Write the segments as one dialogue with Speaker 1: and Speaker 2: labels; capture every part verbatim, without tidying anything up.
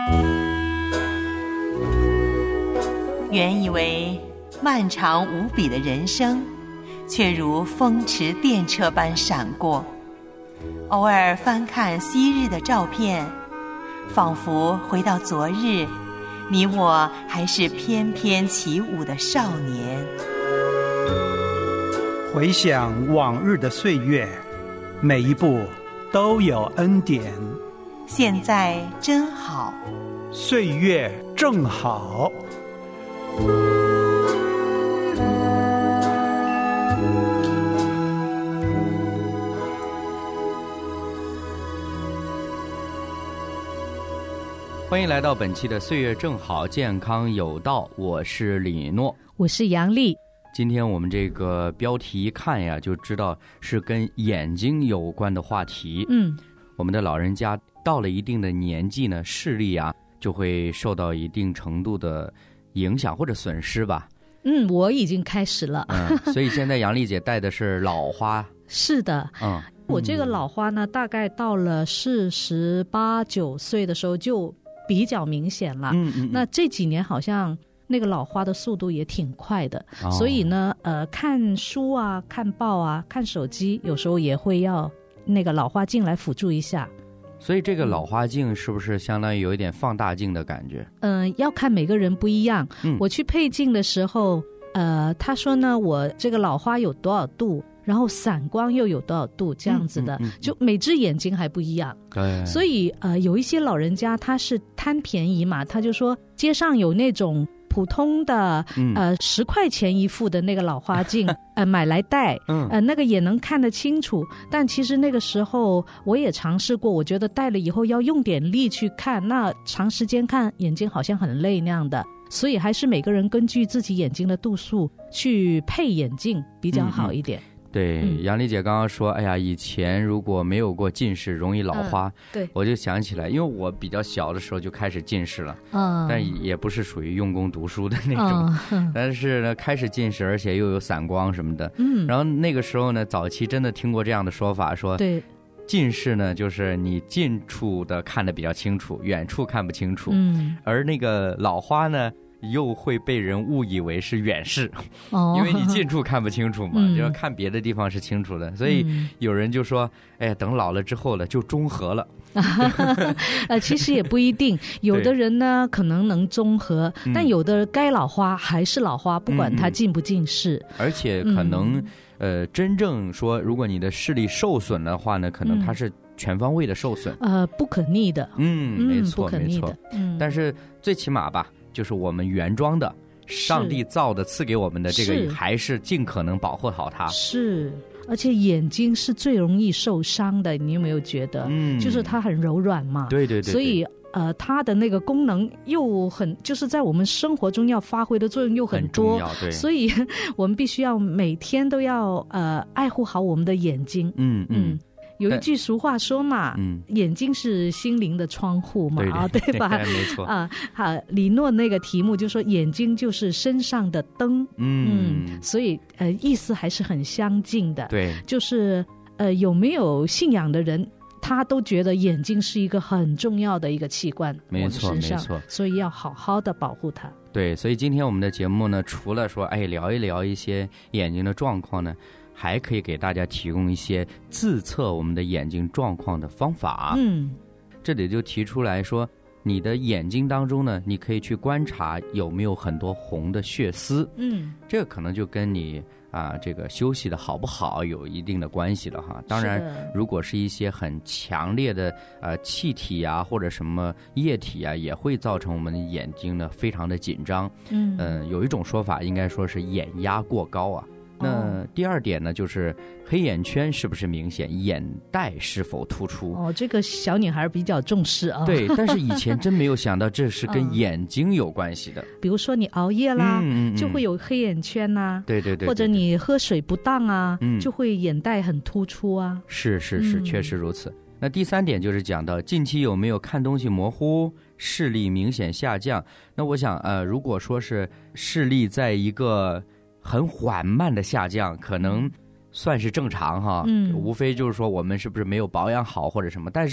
Speaker 1: 原以为漫长无比的人生，却如风驰电掣般闪过。偶尔翻看昔日的照片，仿佛回到昨日，你我还是翩翩起舞的少年。
Speaker 2: 回想往日的岁月，每一步都有恩典。
Speaker 1: 现在真好，
Speaker 2: 岁月正好。
Speaker 3: 欢迎来到本期的岁月正好健康有道，我是李诺，
Speaker 4: 我是杨丽。
Speaker 3: 今天我们这个标题一看呀，就知道是跟眼睛有关的话题。
Speaker 4: 嗯，
Speaker 3: 我们的老人家到了一定的年纪呢，视力啊就会受到一定程度的影响或者损失吧。
Speaker 4: 嗯，我已经开始了。
Speaker 3: 嗯，所以现在杨丽姐戴的是老花。
Speaker 4: 是的。
Speaker 3: 嗯，
Speaker 4: 我这个老花呢，大概到了四十八九岁的时候就比较明显了。
Speaker 3: 嗯 嗯, 嗯
Speaker 4: 那这几年好像那个老花的速度也挺快的。哦，所以呢呃，看书啊看报啊看手机有时候也会要那个老花镜来辅助一下。
Speaker 3: 所以这个老花镜是不是相当于有一点放大镜的感觉？
Speaker 4: 嗯、呃，要看每个人不一样。嗯，我去配镜的时候呃，他说呢我这个老花有多少度，然后散光又有多少度，这样子的。嗯嗯嗯、就每只眼睛还不一样。对，所以呃，有一些老人家他是贪便宜嘛，他就说街上有那种普通的呃十块钱一副的那个老花镜，呃买来戴，呃那个也能看得清楚。但其实那个时候我也尝试过，我觉得戴了以后要用点力去看，那长时间看眼睛好像很累那样的。所以还是每个人根据自己眼睛的度数去配眼镜比较好一点。嗯嗯，
Speaker 3: 对，嗯、杨丽姐刚刚说，哎呀，以前如果没有过近视，容易老花。嗯、
Speaker 4: 对，
Speaker 3: 我就想起来，因为我比较小的时候就开始近视了，嗯，但也不是属于用功读书的那种，嗯、但是呢，开始近视，而且又有散光什么的，嗯，然后那个时候呢，早期真的听过这样的说法，说，
Speaker 4: 对，
Speaker 3: 近视呢，就是你近处的看得比较清楚，远处看不清楚，嗯，而那个老花呢，又会被人误以为是远视，哦，因为你近处看不清楚嘛，嗯、就要看别的地方是清楚的，所以有人就说，哎，等老了之后了就中和了。
Speaker 4: 呃，其实也不一定，有的人呢可能能中和，但有的该老花还是老花，不管他近不近视，
Speaker 3: 嗯、而且可能、嗯、呃，真正说，如果你的视力受损的话呢，可能它是全方位的受损，
Speaker 4: 呃，不可逆的，
Speaker 3: 嗯，没错，
Speaker 4: 不可逆的，
Speaker 3: 没错，嗯，但是最起码吧，就是我们原装的，上帝造的，赐给我们的这个，还是尽可能保护好它。
Speaker 4: 是。而且眼睛是最容易受伤的，你有没有觉得？嗯，就是它很柔软嘛。
Speaker 3: 对对 对, 对。
Speaker 4: 所以呃，它的那个功能又很，就是在我们生活中要发挥的作用又很多。
Speaker 3: 很重要，对。
Speaker 4: 所以我们必须要每天都要呃爱护好我们的眼睛。
Speaker 3: 嗯嗯。
Speaker 4: 有一句俗话说嘛，嗯，眼睛是心灵的窗户嘛，啊，对吧？
Speaker 3: 没错
Speaker 4: 啊，好，李诺那个题目就说眼睛就是身上的灯，嗯, 嗯，所以呃，意思还是很相近的。
Speaker 3: 对，
Speaker 4: 就是呃，有没有信仰的人，他都觉得眼睛是一个很重要的一个器官，
Speaker 3: 没错没错，
Speaker 4: 所以要好好的保护它。
Speaker 3: 对，所以今天我们的节目呢，除了说哎聊一聊一些眼睛的状况呢，还可以给大家提供一些自测我们的眼睛状况的方法。
Speaker 4: 嗯，
Speaker 3: 这里就提出来说，你的眼睛当中呢，你可以去观察有没有很多红的血丝。
Speaker 4: 嗯，
Speaker 3: 这个可能就跟你啊这个休息的好不好有一定的关系了哈。当然，如果是一些很强烈的呃气体啊或者什么液体啊，也会造成我们的眼睛呢非常的紧张。
Speaker 4: 嗯、
Speaker 3: 呃，有一种说法应该说是眼压过高啊。那第二点呢，就是黑眼圈是不是明显，眼袋是否突出。
Speaker 4: 哦，这个小女孩比较重视啊。
Speaker 3: 对，但是以前真没有想到这是跟眼睛有关系的。
Speaker 4: 嗯、比如说你熬夜啦，嗯嗯嗯就会有黑眼圈呐、啊。
Speaker 3: 对对 对, 对, 对。
Speaker 4: 或者你喝水不当啊，嗯、就会眼袋很突出啊。
Speaker 3: 是是是，嗯、确实如此。那第三点就是讲到近期有没有看东西模糊，视力明显下降。那我想呃，如果说是视力在一个很缓慢的下降，可能算是正常哈，嗯，无非就是说我们是不是没有保养好或者什么。但是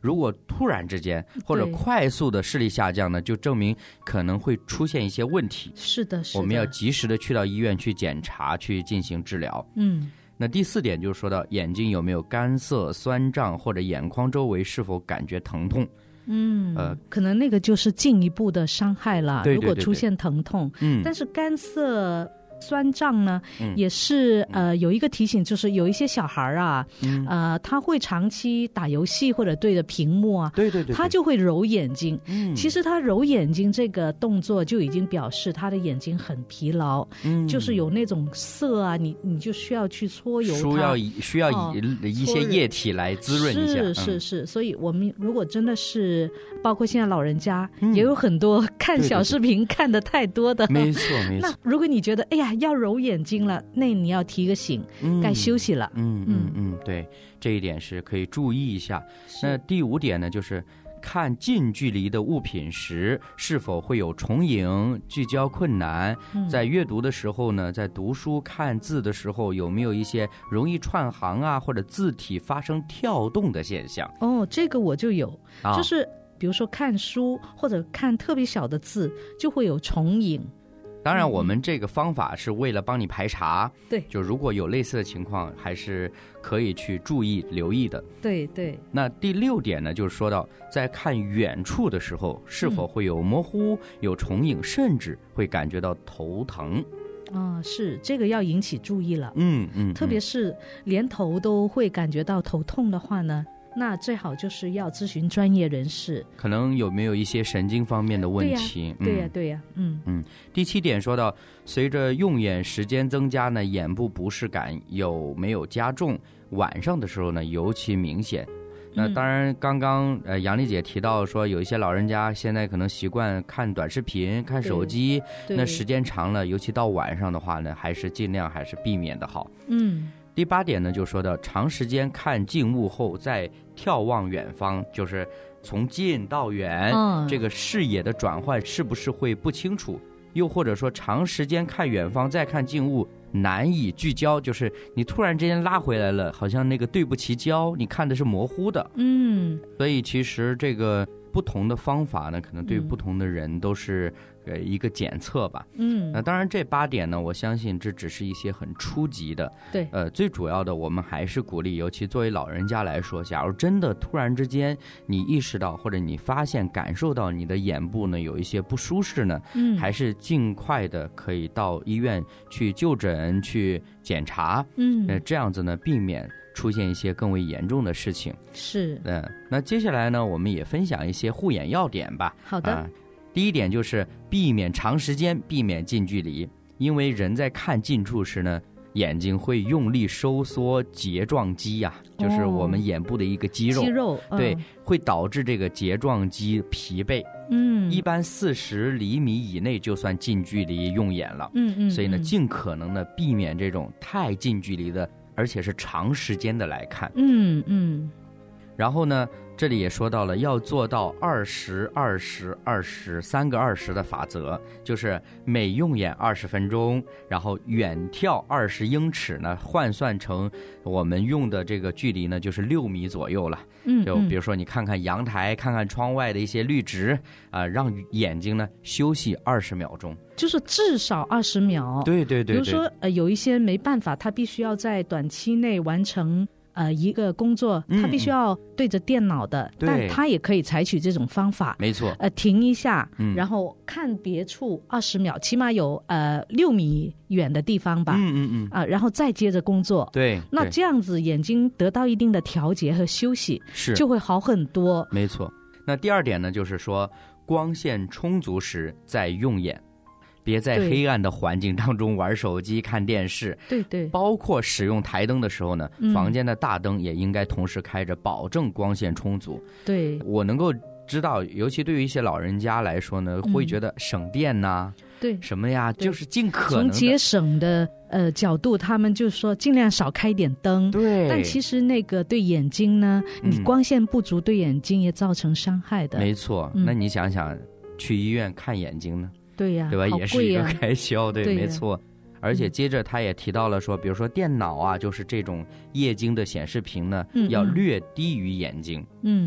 Speaker 3: 如果突然之间或者快速的视力下降呢，就证明可能会出现一些问题。
Speaker 4: 是的，是的，
Speaker 3: 我们要及时的去到医院去检查，去进行治疗。
Speaker 4: 嗯，
Speaker 3: 那第四点就是说到眼睛有没有干涩、酸胀，或者眼眶周围是否感觉疼痛。
Speaker 4: 嗯，呃，可能那个就是进一步的伤害了。
Speaker 3: 对对对对，
Speaker 4: 如果出现疼痛，
Speaker 3: 嗯，
Speaker 4: 但是干涩酸胀呢，嗯、也是呃有一个提醒，就是有一些小孩啊，嗯、呃，他会长期打游戏或者对着屏幕啊，
Speaker 3: 对对 对, 对，
Speaker 4: 他就会揉眼睛。
Speaker 3: 嗯，
Speaker 4: 其实他揉眼睛这个动作就已经表示他的眼睛很疲劳，嗯，就是有那种涩啊，你你就需要去搓油它，
Speaker 3: 需要需要以、哦、一些液体来滋润一下。
Speaker 4: 是是是、嗯，所以我们如果真的是，包括现在老人家、嗯、也有很多看小视频看的太多的，
Speaker 3: 对对对，没错没错。
Speaker 4: 那如果你觉得哎呀要揉眼睛了，那你要提个醒，嗯、该休息了。
Speaker 3: 嗯嗯嗯，对，这一点是可以注意一下。那第五点呢，就是看近距离的物品时是否会有重影、聚焦困难、嗯、在阅读的时候呢，在读书看字的时候有没有一些容易串行啊，或者字体发生跳动的现象。
Speaker 4: 哦，这个我就有、啊、就是比如说看书或者看特别小的字就会有重影。
Speaker 3: 当然我们这个方法是为了帮你排查，
Speaker 4: 对，
Speaker 3: 就如果有类似的情况还是可以去注意留意的。
Speaker 4: 对对。
Speaker 3: 那第六点呢，就是说到在看远处的时候是否会有模糊、嗯、有重影，甚至会感觉到头疼。
Speaker 4: 啊、哦，是这个要引起注意了。
Speaker 3: 嗯 嗯, 嗯，
Speaker 4: 特别是连头都会感觉到头痛的话呢，那最好就是要咨询专业人士，
Speaker 3: 可能有没有一些神经方面的问题。
Speaker 4: 对呀、啊、对呀、啊、对呀、啊、嗯
Speaker 3: 嗯。第七点说到，随着用眼时间增加呢，眼部不适感有没有加重，晚上的时候呢尤其明显。那当然刚刚呃杨丽姐提到说，有一些老人家现在可能习惯看短视频、看手机，那时间长了，尤其到晚上的话呢，还是尽量还是避免的好。
Speaker 4: 嗯。
Speaker 3: 第八点呢，就说到长时间看静物后再眺望远方，就是从近到远、嗯、这个视野的转换是不是会不清楚，又或者说长时间看远方再看静物难以聚焦，就是你突然之间拉回来了，好像那个对不齐焦，你看的是模糊的。
Speaker 4: 嗯，
Speaker 3: 所以其实这个不同的方法呢，可能对不同的人都是呃一个检测吧。
Speaker 4: 嗯，
Speaker 3: 那当然这八点呢，我相信这只是一些很初级的。
Speaker 4: 对，
Speaker 3: 呃，最主要的我们还是鼓励，尤其作为老人家来说，假如真的突然之间你意识到或者你发现感受到你的眼部呢有一些不舒适呢，嗯，还是尽快的可以到医院去就诊去检查。
Speaker 4: 嗯，
Speaker 3: 呃，这样子呢避免出现一些更为严重的事情。
Speaker 4: 是，
Speaker 3: 嗯，那接下来呢，我们也分享一些护眼要点吧。
Speaker 4: 好的。
Speaker 3: 啊，第一点就是避免长时间，避免近距离，因为人在看近处时呢，眼睛会用力收缩睫状肌呀、啊，就是我们眼部的一个肌肉，
Speaker 4: 肌肉、
Speaker 3: 嗯、对，会导致这个睫状肌疲惫。
Speaker 4: 嗯，
Speaker 3: 一般四十厘米以内就算近距离用眼了。
Speaker 4: 嗯 嗯, 嗯，
Speaker 3: 所以呢，尽可能的避免这种太近距离的，而且是长时间的来看。
Speaker 4: 嗯嗯。
Speaker 3: 然后呢，这里也说到了要做到二十二十二十三个二十的法则，就是每用眼二十分钟，然后远眺二十英尺呢，换算成我们用的这个距离呢，就是六米左右了。
Speaker 4: 嗯，
Speaker 3: 就比如说你看看阳台，看看窗外的一些绿植啊、呃，让眼睛呢休息二十秒钟，
Speaker 4: 就是至少二十秒。
Speaker 3: 对对 对, 对。
Speaker 4: 比如说呃，有一些没办法，他必须要在短期内完成。呃，一个工作他必须要对着电脑的、嗯、但他也可以采取这种方法，
Speaker 3: 没错。
Speaker 4: 呃，停一下、
Speaker 3: 嗯、
Speaker 4: 然后看别处二十秒，起码有呃六米远的地方吧。
Speaker 3: 嗯嗯嗯。
Speaker 4: 啊、呃，然后再接着工作。
Speaker 3: 对。
Speaker 4: 那这样子眼睛得到一定的调节和休息，
Speaker 3: 是
Speaker 4: 就会好很多。
Speaker 3: 没错。那第二点呢，就是说光线充足时再用眼。别在黑暗的环境当中玩手机看电视，
Speaker 4: 对对，
Speaker 3: 包括使用台灯的时候呢、嗯、房间的大灯也应该同时开着，保证光线充足。
Speaker 4: 对，
Speaker 3: 我能够知道，尤其对于一些老人家来说呢、嗯、会觉得省电呐、啊、
Speaker 4: 对什
Speaker 3: 么呀，就是尽可能
Speaker 4: 从节省的呃角度，他们就说尽量少开点灯。
Speaker 3: 对，
Speaker 4: 但其实那个对眼睛呢、嗯、你光线不足对眼睛也造成伤害的。
Speaker 3: 没错、嗯、那你想想去医院看眼睛呢，
Speaker 4: 对呀、啊，
Speaker 3: 对吧、
Speaker 4: 啊？
Speaker 3: 也是一个开销，对，
Speaker 4: 对
Speaker 3: 没错。而且接着他也提到了说，比如说电脑啊，就是这种液晶的显示屏呢，
Speaker 4: 嗯、
Speaker 3: 要略低于眼睛。
Speaker 4: 嗯，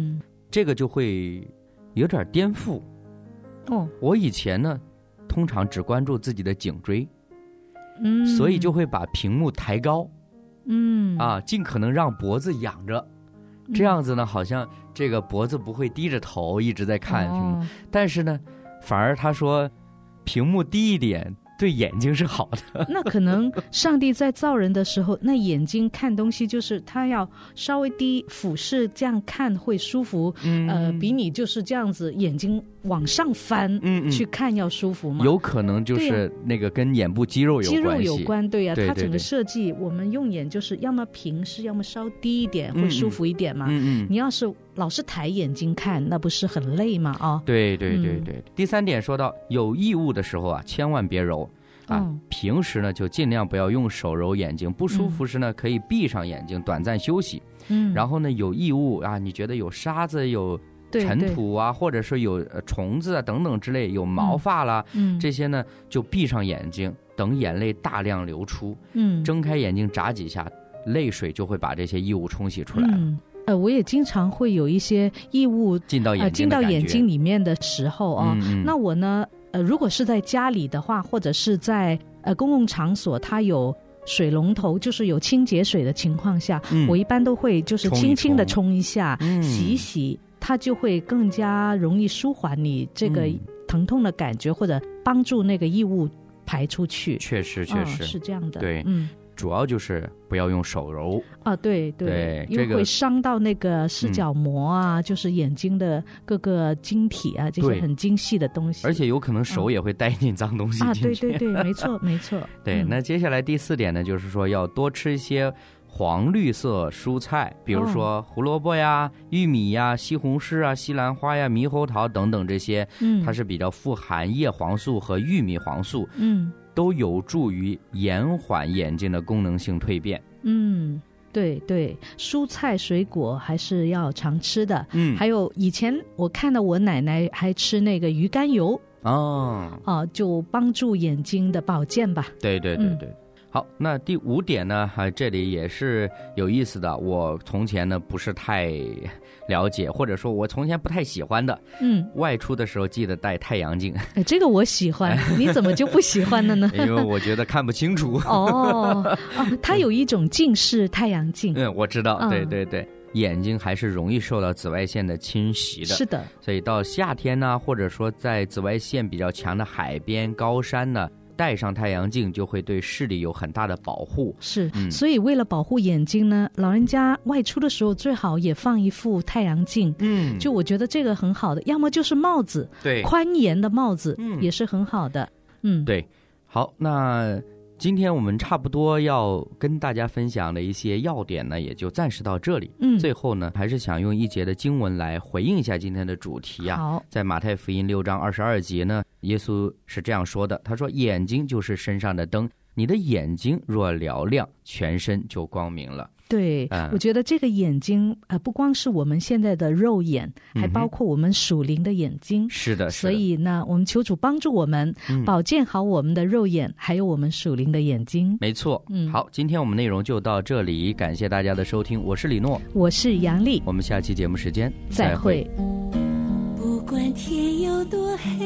Speaker 3: 这个就会有点颠覆。
Speaker 4: 哦，
Speaker 3: 我以前呢，通常只关注自己的颈椎，
Speaker 4: 嗯，
Speaker 3: 所以就会把屏幕抬高，
Speaker 4: 嗯
Speaker 3: 啊，尽可能让脖子仰着，这样子呢，好像这个脖子不会低着头一直在看屏幕，
Speaker 4: 哦、
Speaker 3: 但是呢，反而他说，屏幕低一点。对眼睛是好的。
Speaker 4: 那可能上帝在造人的时候，那眼睛看东西就是他要稍微低俯视，这样看会舒服。嗯，呃，比你就是这样子眼睛往上翻，嗯嗯，去看要舒服嘛。
Speaker 3: 有可能就是那个跟眼部肌肉有关系。
Speaker 4: 肌肉有关，对呀、啊，
Speaker 3: 对对对，
Speaker 4: 它整个设计，我们用眼就是要么平视，要么稍低一点，会舒服一点嘛。
Speaker 3: 嗯嗯，
Speaker 4: 你要是老是抬眼睛看，那不是很累吗？啊、哦，
Speaker 3: 对对对对、嗯。第三点说到有异物的时候啊，千万别揉。啊，平时呢就尽量不要用手揉眼睛，不舒服时呢可以闭上眼睛短暂休息。嗯，然后呢有异物啊，你觉得有沙子、有尘土啊，或者是有虫子啊等等之类，有毛发啦，嗯，这些呢就闭上眼睛，等眼泪大量流出，嗯，睁开眼睛眨几下，泪水就会把这些异物冲洗出来了。嗯
Speaker 4: 呃，我也经常会有一些异物
Speaker 3: 进到眼睛、呃、
Speaker 4: 进到眼睛里面的时候啊，嗯嗯，那我呢，呃，如果是在家里的话，或者是在呃公共场所，它有水龙头，就是有清洁水的情况下，嗯、我一般都会就是轻轻的冲一下，冲一冲洗一洗，它就会更加容易舒缓你这个疼痛的感觉，嗯、或者帮助那个异物排出去。
Speaker 3: 确实，确实、
Speaker 4: 哦、是这样的。
Speaker 3: 对，嗯。主要就是不要用手揉
Speaker 4: 啊，对 对,
Speaker 3: 对，
Speaker 4: 因为会伤到那个视角膜啊，嗯、就是眼睛的各个晶体啊，这些很精细的东西，
Speaker 3: 而且有可能手也会带进脏东西进去、
Speaker 4: 啊、对对对，没错没错。
Speaker 3: 对、
Speaker 4: 嗯，
Speaker 3: 那接下来第四点呢，就是说要多吃一些黄绿色蔬菜，比如说胡萝卜呀、玉米呀、西红柿啊、西兰花呀、猕猴桃等等这些，嗯，它是比较富含叶黄素和玉米黄素，嗯。都有助于延缓眼睛的功能性蜕变。
Speaker 4: 嗯，对对，蔬菜水果还是要常吃的。嗯，还有以前我看到我奶奶还吃那个鱼肝油
Speaker 3: 哦，
Speaker 4: 啊，就帮助眼睛的保健吧。
Speaker 3: 对对对对。嗯，好，那第五点呢，啊，这里也是有意思的。我从前呢不是太了解，或者说我从前不太喜欢的。嗯，外出的时候记得带太阳镜。
Speaker 4: 哎，这个我喜欢，你怎么就不喜欢了呢？
Speaker 3: 因为我觉得看不清楚。
Speaker 4: 哦，哦，它有一种近视太阳镜。
Speaker 3: 嗯，我知道，对对对。眼睛还是容易受到紫外线的侵袭的，
Speaker 4: 是的，所
Speaker 3: 以到夏天呢，或者说在紫外线比较强的海边、高山呢，戴上太阳镜就会对视力有很大的保护。
Speaker 4: 是，嗯、所以为了保护眼睛呢，老人家外出的时候最好也放一副太阳镜。嗯，就我觉得这个很好的，要么就是帽子，
Speaker 3: 对，
Speaker 4: 宽檐的帽子也是很好的。嗯，
Speaker 3: 对，好，那今天我们差不多要跟大家分享的一些要点呢，也就暂时到这里。嗯，最后呢，还是想用一节的经文来回应一下今天的主题啊。
Speaker 4: 好，
Speaker 3: 在马太福音六章二十二节呢，耶稣是这样说的，他说：“眼睛就是身上的灯，你的眼睛若嘹亮，全身就光明了。”
Speaker 4: 对、嗯，我觉得这个眼睛呃，不光是我们现在的肉眼，还包括我们属灵的眼睛。
Speaker 3: 嗯、是的，
Speaker 4: 所以呢，我们求主帮助我们、嗯、保健好我们的肉眼，还有我们属灵的眼睛。
Speaker 3: 没错，嗯，好，今天我们内容就到这里，感谢大家的收听，我是李诺，
Speaker 4: 我是杨丽，
Speaker 3: 我们下期节目时间
Speaker 4: 再会。
Speaker 3: 再会。
Speaker 5: 不管天有多黑，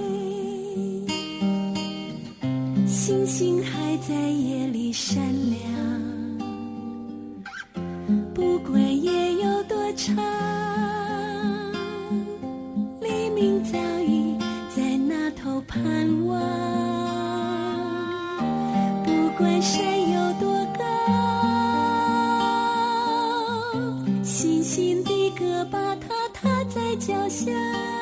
Speaker 5: 星星还在夜里闪亮。不管夜有多长，黎明早已在那头盼望。不管山有多高，星星的歌把它踏在脚下。